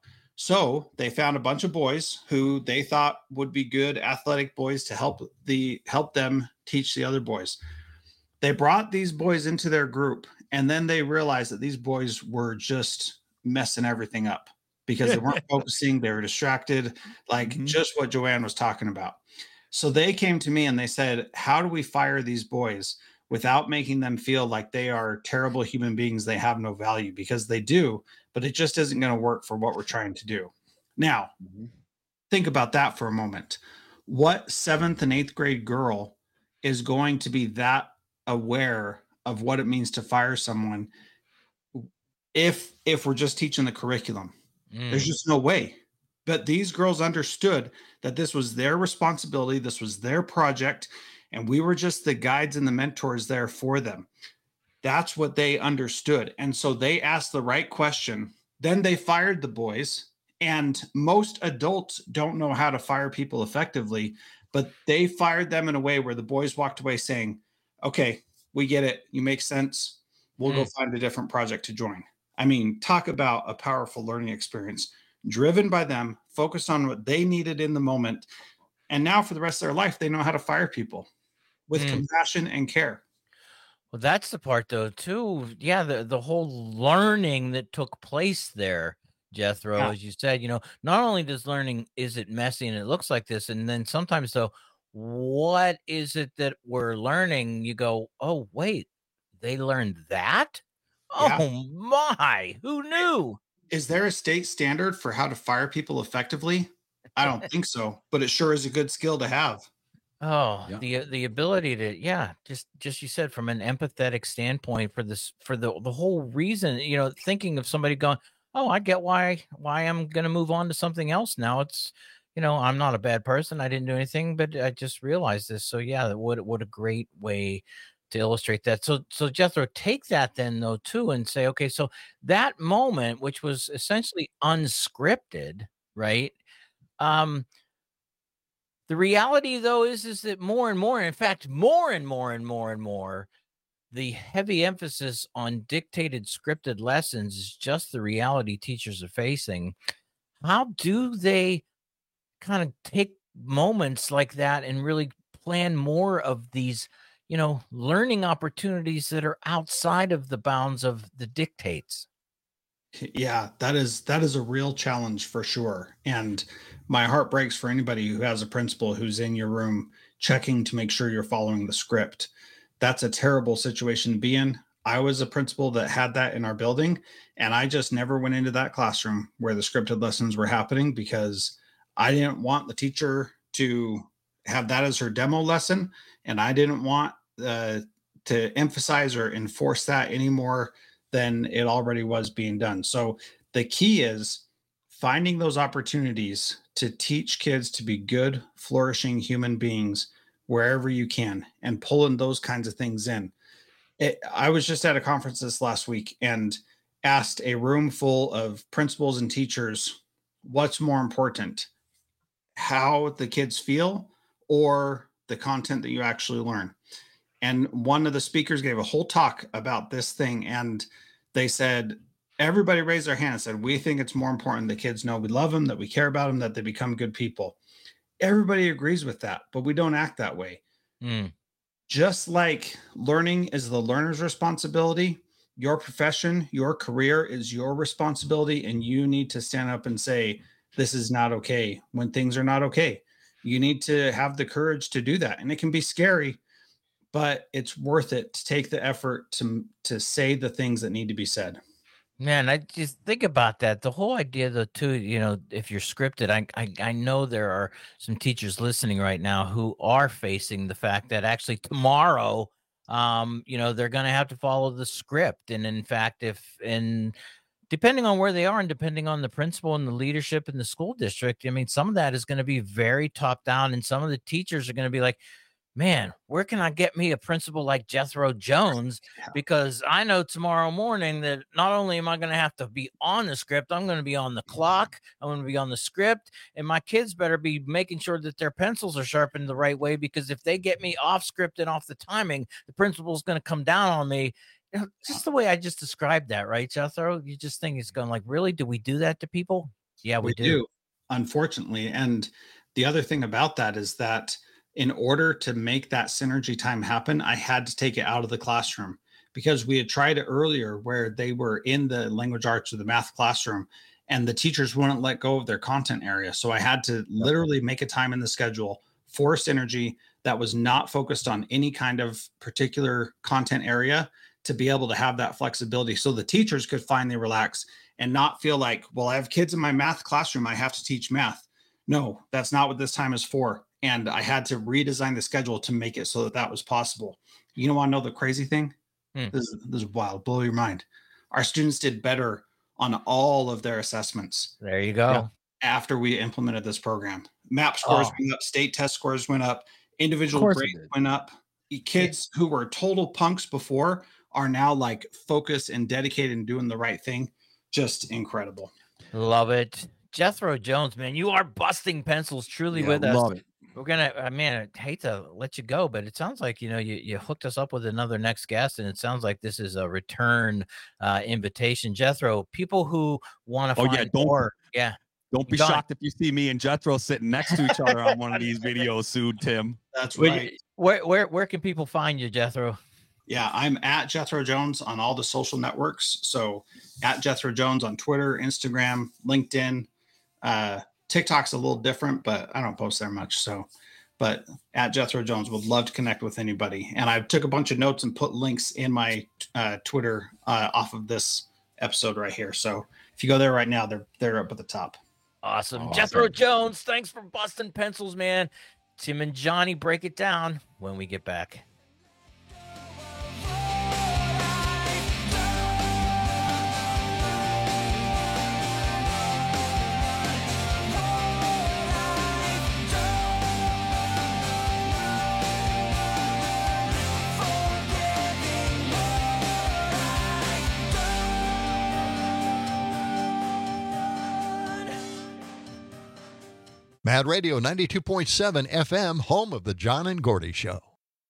So they found a bunch of boys who they thought would be good athletic boys to help the help them teach the other boys. They brought these boys into their group, and then they realized that these boys were just messing everything up because they weren't focusing. They were distracted, like mm-hmm. just what Joanne was talking about. So they came to me and they said, how do we fire these boys without making them feel like they are terrible human beings? They have no value, because they do, but it just isn't going to work for what we're trying to do. Now, mm-hmm. think about that for a moment. What seventh and eighth grade girl is going to be that aware of what it means to fire someone if if we're just teaching the curriculum? Mm. There's just no way. But these girls understood that this was their responsibility, this was their project, and we were just the guides and the mentors there for them. That's what they understood. And so they asked the right question. Then they fired the boys. And most adults don't know how to fire people effectively, but they fired them in a way where the boys walked away saying, okay, we get it. You make sense. We'll mm. go find a different project to join. I mean, talk about a powerful learning experience driven by them, focused on what they needed in the moment. And now for the rest of their life, they know how to fire people with mm. compassion and care. Well, that's the part though, too. Yeah. The, the whole learning that took place there, Jethro, yeah. as you said, you know, not only does learning, is it messy and it looks like this, and then sometimes though, what is it that we're learning? You go, oh, wait, they learned that? Yeah. Oh my, who knew? Is there a state standard for how to fire people effectively? I don't think so, but it sure is a good skill to have. Oh, yeah. the the ability to, yeah, just just you said, from an empathetic standpoint, for this, for the the whole reason, you know, thinking of somebody going, oh, I get why why I'm going to move on to something else now. It's, you know, I'm not a bad person. I didn't do anything, but I just realized this. So yeah, what what a great way to illustrate that. So so Jethro, take that then though too, and say, okay, so that moment, which was essentially unscripted, right? Um, the reality though is is that more and more, in fact, more and more and more and more, the heavy emphasis on dictated scripted lessons is just the reality teachers are facing. How do they kind of take moments like that and really plan more of these, you know, learning opportunities that are outside of the bounds of the dictates? Yeah, that is that is a real challenge for sure. And my heart breaks for anybody who has a principal who's in your room checking to make sure you're following the script. That's a terrible situation to be in. I was a principal that had that in our building, and I just never went into that classroom where the scripted lessons were happening, because I didn't want the teacher to have that as her demo lesson, and I didn't want uh, to emphasize or enforce that any more than it already was being done. So the key is finding those opportunities to teach kids to be good, flourishing human beings wherever you can, and pulling those kinds of things in. It, I was just at a conference this last week and asked a room full of principals and teachers, what's more important, how the kids feel or the content that you actually learn? And one of the speakers gave a whole talk about this thing. And they said, everybody raised their hand and said, we think it's more important the kids know we love them, that we care about them, that they become good people. Everybody agrees with that, but we don't act that way. Mm. Just like learning is the learner's responsibility, your profession, your career is your responsibility, and you need to stand up and say, this is not okay when things are not okay. You need to have the courage to do that. And it can be scary, but it's worth it to take the effort to, to say the things that need to be said. Man, I just think about that. The whole idea, though, too, you know, if you're scripted, I, I I know there are some teachers listening right now who are facing the fact that actually tomorrow, um, you know, they're going to have to follow the script. And in fact, if in depending on where they are and depending on the principal and the leadership in the school district, I mean, some of that is going to be very top down, and some of the teachers are going to be like, man, where can I get me a principal like Jethro Jones? Because I know tomorrow morning that not only am I going to have to be on the script, I'm going to be on the clock, I'm going to be on the script, and my kids better be making sure that their pencils are sharpened the right way, because if they get me off script and off the timing, the principal's going to come down on me. You know, just the way I just described that, right, Jethro? You just think it's going like, really? Do we do that to people? Yeah, we, we do. do, unfortunately. And the other thing about that is that in order to make that synergy time happen, I had to take it out of the classroom, because we had tried it earlier where they were in the language arts or the math classroom and the teachers wouldn't let go of their content area. So I had to literally make a time in the schedule for synergy that was not focused on any kind of particular content area, to be able to have that flexibility so the teachers could finally relax and not feel like, well, I have kids in my math classroom, I have to teach math. No, that's not what this time is for. And I had to redesign the schedule to make it so that that was possible. You don't want to know the crazy thing? Hmm. This, this is wild, blow your mind. Our students did better on all of their assessments. There you go. After we implemented this program, MAP scores oh. went up, state test scores went up, individual grades went up. Kids yeah. who were total punks before are now like focused and dedicated and doing the right thing. Just incredible. Love it. Jethro Jones, man, you are busting pencils truly yeah, with us. Love it. We're gonna, I mean, I hate to let you go, but it sounds like, you know, you, you hooked us up with another next guest, and it sounds like this is a return uh, invitation. Jethro, people who want to oh, find yeah, don't, more, yeah. Don't be Done. shocked if you see me and Jethro sitting next to each other on one of these videos soon, Tim. That's right. Where, where, where can people find you, Jethro? Yeah, I'm at Jethro Jones on all the social networks. So at Jethro Jones on Twitter, Instagram, LinkedIn. Uh, TikTok's a little different, but I don't post there much. So, but at Jethro Jones, would love to connect with anybody. And I took a bunch of notes and put links in my uh, Twitter uh, off of this episode right here. So if you go there right now, they're they're up at the top. Awesome. awesome. Jethro Jones, thanks for busting pencils, man. Tim and Johnny break it down when we get back. Mad Radio ninety-two point seven F M, home of the John and Gordy Show.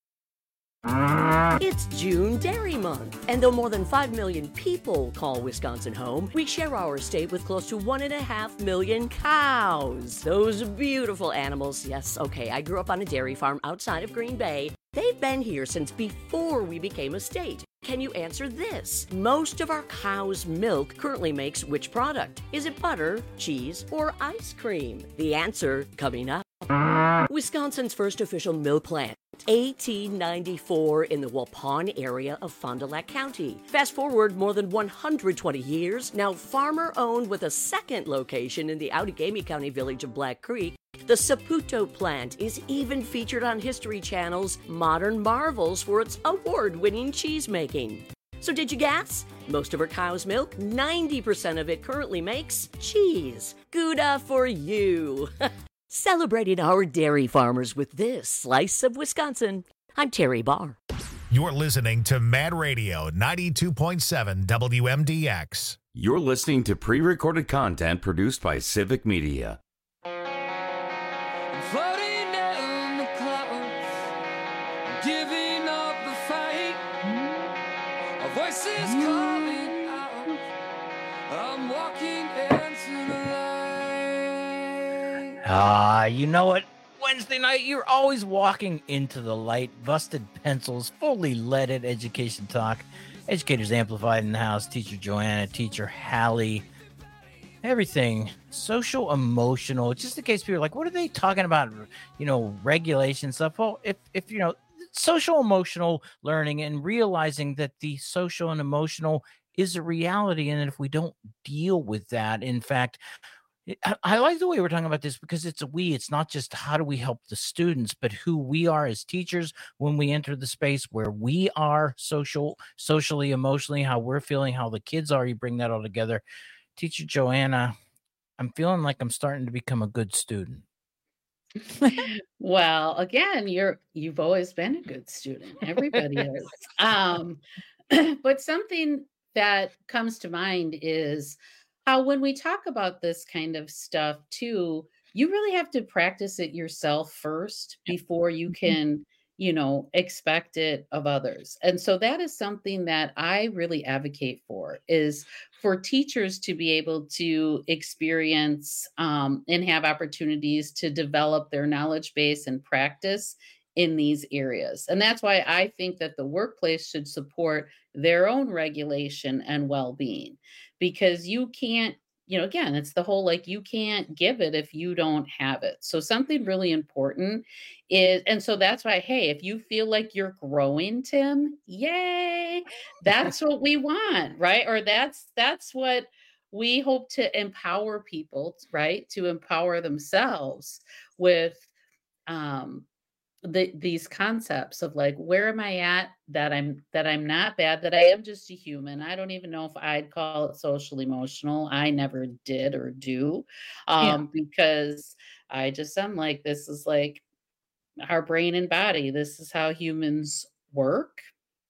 It's June Dairy Month, and though more than five million people call Wisconsin home, we share our state with close to one and a half million cows. Those beautiful animals. Yes, okay, I grew up on a dairy farm outside of Green Bay. They've been here since before we became a state. Can you answer this? Most of our cow's milk currently makes which product? Is it butter, cheese, or ice cream? The answer coming up. Wisconsin's first official milk plant, eighteen ninety-four, in the Waupun area of Fond du Lac County. Fast forward more than one hundred twenty years, now farmer-owned with a second location in the Outagamie County village of Black Creek. The Saputo plant is even featured on History Channel's Modern Marvels for its award-winning cheese making. So did you guess? Most of our cow's milk, ninety percent of it currently makes cheese. Gouda for you! Celebrating our dairy farmers with this slice of Wisconsin. I'm Terry Barr. You're listening to Mad Radio ninety-two point seven W M D X. You're listening to pre-recorded content produced by Civic Media. Floating down the clouds, giving up the fight. Our voices calling out. I'm walking into the light. Ah, uh, you know what? Wednesday night, you're always walking into the light. Busted pencils, fully leaded education talk. Educators Amplified in the house. Teacher Joanna, teacher Hallie. Everything social, emotional. Just in case people are like, what are they talking about? You know, regulation stuff. Well, if if you know, social emotional learning and realizing that the social and emotional is a reality, and if we don't deal with that, in fact. I, I like the way we're talking about this because it's a we. It's not just how do we help the students, but who we are as teachers when we enter the space where we are social, socially, emotionally, how we're feeling, how the kids are. You bring that all together. Teacher Joanna, I'm feeling like I'm starting to become a good student. Well, again, you're you've always been a good student. Everybody is. Um, but something that comes to mind is how when we talk about this kind of stuff too, you really have to practice it yourself first before you can you know, expect it of others. And so that is something that I really advocate for, is for teachers to be able to experience um, and have opportunities to develop their knowledge base and practice in these areas. And that's why I think that the workplace should support their own regulation and well-being, because you can't, you know, again, it's the whole, like, you can't give it if you don't have it. So something really important is, and so that's why, hey, if you feel like you're growing, Tim, yay, that's what we want, right? Or that's, that's what we hope to empower people, right? To empower themselves with, um, the, these concepts of, like, where am I at, that I'm that I'm not bad, that I am just a human. I don't even know if I'd call it social emotional. I never did or do, um, yeah. because I just am like, this is like our brain and body. This is how humans work.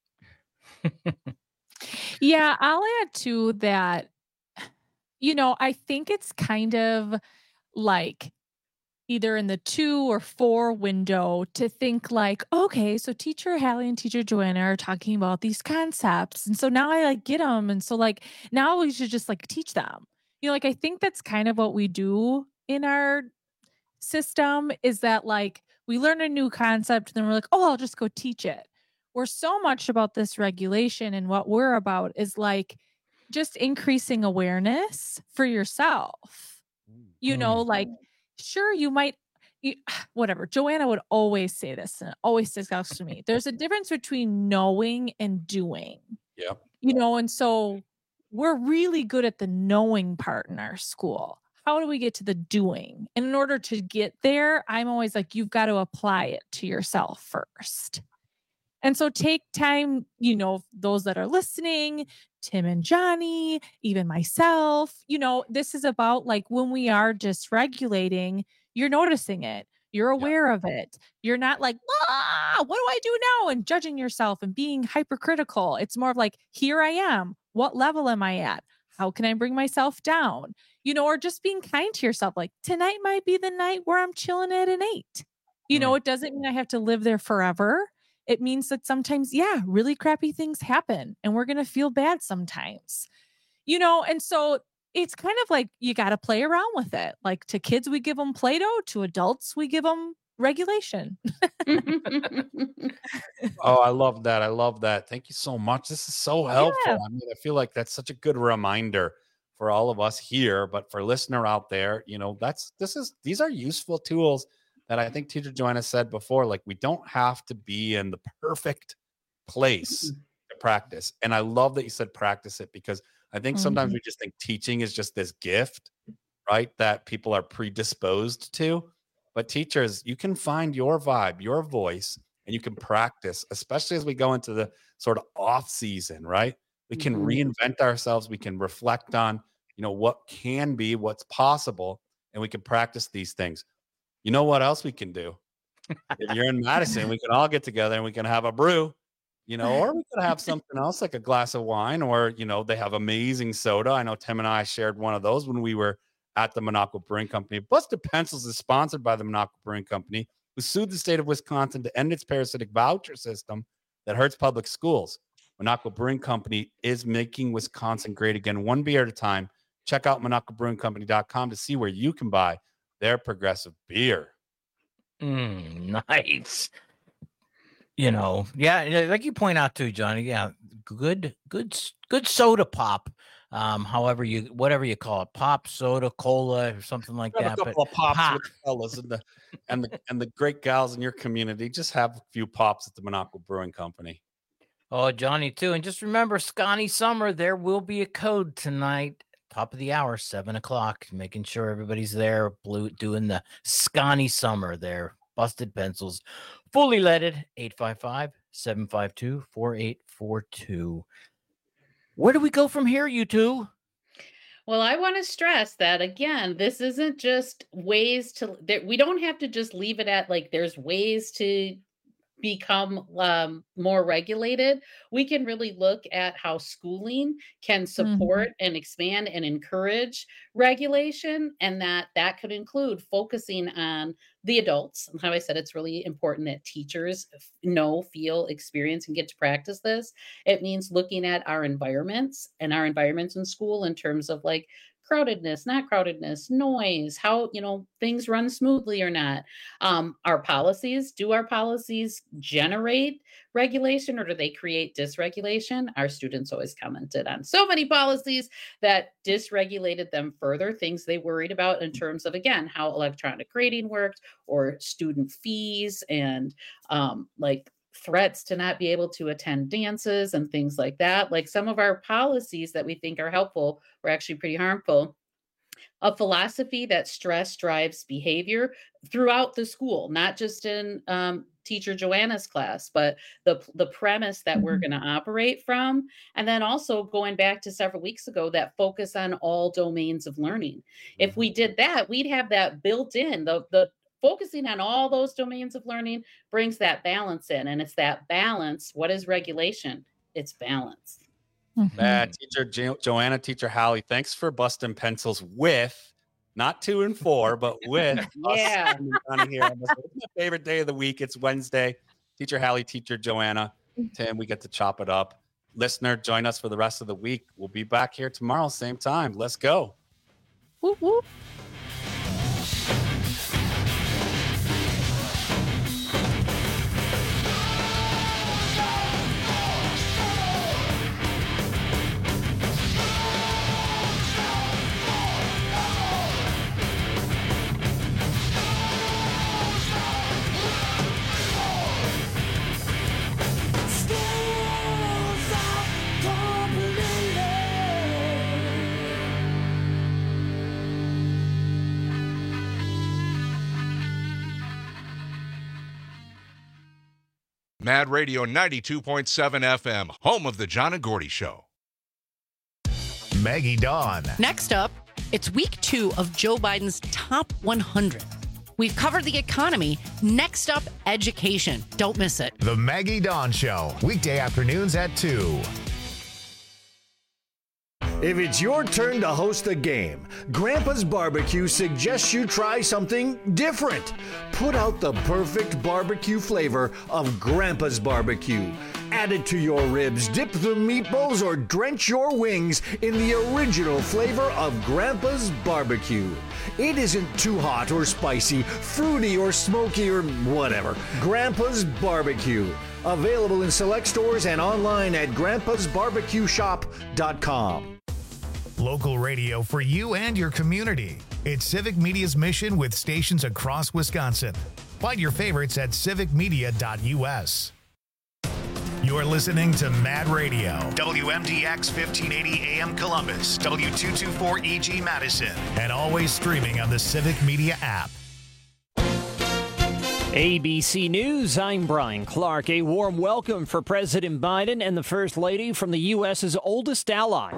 Yeah, I'll add to that. You know, I think it's kind of like either in the two or four window to think like, okay, so teacher Hallie and teacher Joanna are talking about these concepts. And so now I like get them. And so like, now we should just like teach them, you know, like, I think that's kind of what we do in our system, is that like, we learn a new concept and then we're like, oh, I'll just go teach it. Where so much about this regulation and what we're about is like just increasing awareness for yourself, you know, like, sure, you might, you, whatever. Joanna would always say this, and it always sticks out to me. There's a difference between knowing and doing. Yeah. You know, and so we're really good at the knowing part in our school. How do we get to the doing? And in order to get there, I'm always like, you've got to apply it to yourself first. And so take time, you know, those that are listening, Tim and Johnny, even myself, you know, this is about like when we are dysregulating, you're noticing it. You're aware yeah. of it. You're not like, ah, what do I do now? And judging yourself and being hypercritical. It's more of like, here I am. What level am I at? How can I bring myself down? You know, or just being kind to yourself. Like, tonight might be the night where I'm chilling at an eight. You mm. know, it doesn't mean I have to live there forever. It means that sometimes, yeah, really crappy things happen and we're going to feel bad sometimes, you know? And so it's kind of like, you got to play around with it. Like, to kids, we give them Play-Doh. To adults, we give them regulation. Oh, I love that. I love that. Thank you so much. This is so helpful. Yeah. I mean, I feel like that's such a good reminder for all of us here, but for listener out there, you know, that's, this is, these are useful tools that I think teacher Joanna said before. Like, we don't have to be in the perfect place to practice. And I love that you said practice it, because I think sometimes mm-hmm. we just think teaching is just this gift, right? That people are predisposed to. But teachers, you can find your vibe, your voice, and you can practice, especially as we go into the sort of off season, right? We can mm-hmm. reinvent ourselves. We can reflect on, you know, what can be, what's possible, and we can practice these things. You know what else we can do? If you're in Madison, we can all get together and we can have a brew, you know, or we could have something else like a glass of wine, or, you know, they have amazing soda. I know Tim and I shared one of those when we were at the Minocqua Brewing Company. Busted Pencils is sponsored by the Minocqua Brewing Company, who sued the state of Wisconsin to end its parasitic voucher system that hurts public schools. Minocqua Brewing Company is making Wisconsin great again, one beer at a time. Check out minocqua brewing company dot com to see where you can buy their progressive beer. Mm, nice. You know, yeah, like you point out too, Johnny. Yeah, good, good, good soda pop. Um, however you, whatever you call it, pop, soda, cola, or something like have that. A couple but of pops pop. with the fellas and the and the and the great gals in your community. Just have a few pops at the Minocqua Brewing Company. Oh, Johnny too, and just remember, Scotty Summer. There will be a code tonight. Top of the hour, seven o'clock, making sure everybody's there, blue, doing the Scotty Summer there. Busted Pencils, fully leaded, eight five five, seven five two, four eight four two. Where do we go from here, you two? Well, I want to stress that, again, this isn't just ways to, that we don't have to just leave it at like, there's ways to become um, more regulated. We can really look at how schooling can support mm-hmm. and expand and encourage regulation, and that that could include focusing on the adults. And how I said it's really important that teachers know, feel, experience, and get to practice this. It means looking at our environments and our environments in school in terms of like crowdedness, not crowdedness, noise, how, you know, things run smoothly or not. Um, our policies, do our policies generate regulation or do they create dysregulation? Our students always commented on so many policies that dysregulated them further, things they worried about in terms of, again, how electronic grading worked or student fees and um, like threats to not be able to attend dances and things like that. Like some of our policies that we think are helpful were actually pretty harmful. A philosophy that stress drives behavior throughout the school, not just in um, teacher Joanna's class, but the, the premise that we're going to operate from. And then also going back to several weeks ago, that focus on all domains of learning. If we did that, we'd have that built in. The, the focusing on all those domains of learning brings that balance in. And it's that balance. What is regulation? It's balance. Mm-hmm. Uh, teacher jo- Joanna, teacher Hallie, thanks for busting pencils with, not two and four, but with yeah. us here. It's my favorite day of the week. It's Wednesday. Teacher Hallie, teacher Joanna, Tim, we get to chop it up. Listener, join us for the rest of the week. We'll be back here tomorrow, same time. Let's go. Whoop, whoop. Mad Radio ninety-two point seven F M, home of the John and Gordy Show. Maggie Dawn. Next up, it's week two of Joe Biden's top one hundred. We've covered the economy. Next up, education. Don't miss it. The Maggie Dawn Show, weekday afternoons at two. If it's your turn to host a game, Grandpa's Barbecue suggests you try something different. Put out the perfect barbecue flavor of Grandpa's Barbecue. Add it to your ribs, dip the meatballs, or drench your wings in the original flavor of Grandpa's Barbecue. It isn't too hot or spicy, fruity or smoky or whatever. Grandpa's Barbecue. Available in select stores and online at grandpas barbecue shop dot com. Local radio for you and your community. It's Civic Media's mission with stations across Wisconsin. Find your favorites at civic media dot u s. You're listening to Mad Radio, W M D X fifteen eighty A M Columbus, W two twenty-four E G Madison, and always streaming on the Civic Media app. A B C News, I'm Brian Clark. A warm welcome for President Biden and the First Lady from the U S's oldest ally.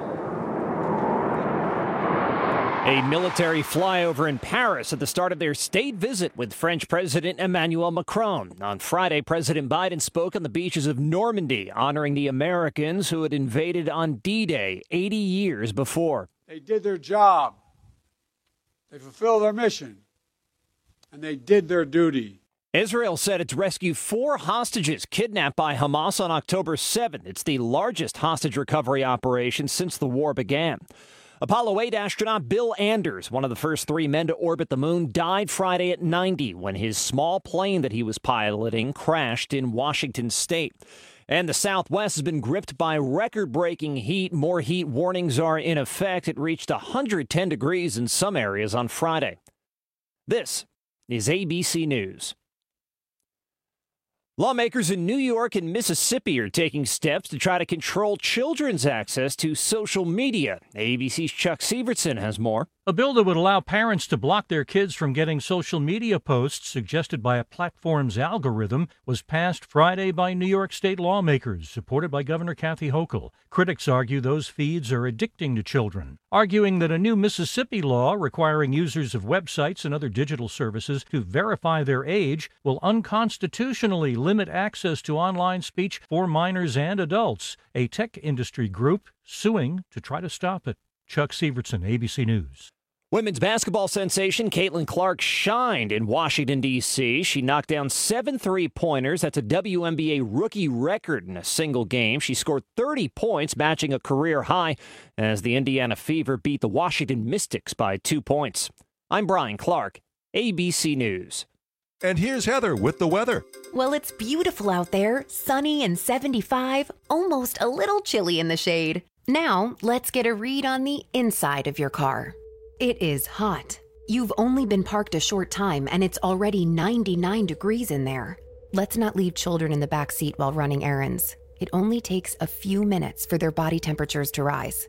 A military flyover in Paris at the start of their state visit with French President Emmanuel Macron. On Friday, President Biden spoke on the beaches of Normandy, honoring the Americans who had invaded on D-Day eighty years before. They did their job. They fulfilled their mission. And they did their duty. Israel said it's rescued four hostages kidnapped by Hamas on October seventh. It's the largest hostage recovery operation since the war began. Apollo eight astronaut Bill Anders, one of the first three men to orbit the moon, died Friday at ninety when his small plane that he was piloting crashed in Washington state. And the Southwest has been gripped by record-breaking heat. More heat warnings are in effect. It reached one hundred ten degrees in some areas on Friday. This is A B C News. Lawmakers in New York and Mississippi are taking steps to try to control children's access to social media. A B C's Chuck Severson has more. A bill that would allow parents to block their kids from getting social media posts suggested by a platform's algorithm was passed Friday by New York state lawmakers, supported by Governor Kathy Hochul. Critics argue those feeds are addicting to children, arguing that a new Mississippi law requiring users of websites and other digital services to verify their age will unconstitutionally limit access to online speech for minors and adults. A tech industry group suing to try to stop it. Chuck Severson, A B C News. Women's basketball sensation Caitlin Clark shined in Washington, D C She knocked down seven three-pointers. That's a W N B A rookie record in a single game. She scored thirty points, matching a career high, as the Indiana Fever beat the Washington Mystics by two points. I'm Brian Clark, A B C News. And here's Heather with the weather. Well, it's beautiful out there, sunny and seventy-five, almost a little chilly in the shade. Now, let's get a read on the inside of your car. It is hot. You've only been parked a short time and it's already ninety-nine degrees in there. Let's not leave children in the back seat while running errands. It only takes a few minutes for their body temperatures to rise.